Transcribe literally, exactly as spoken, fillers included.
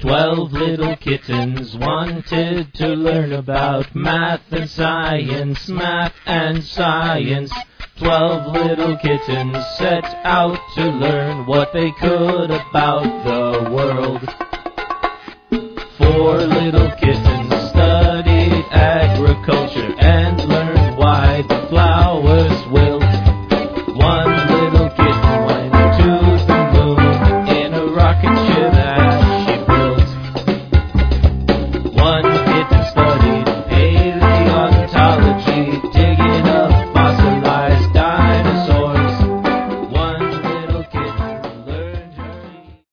Twelve little kittens wanted to learn about math and science, math and science. Twelve little kittens set out to learn what they could about the world. Four little kittens studied agriculture and learned why the flowers wilt. One little kitten went to the moon in a rocket ship that she built. One kitten studied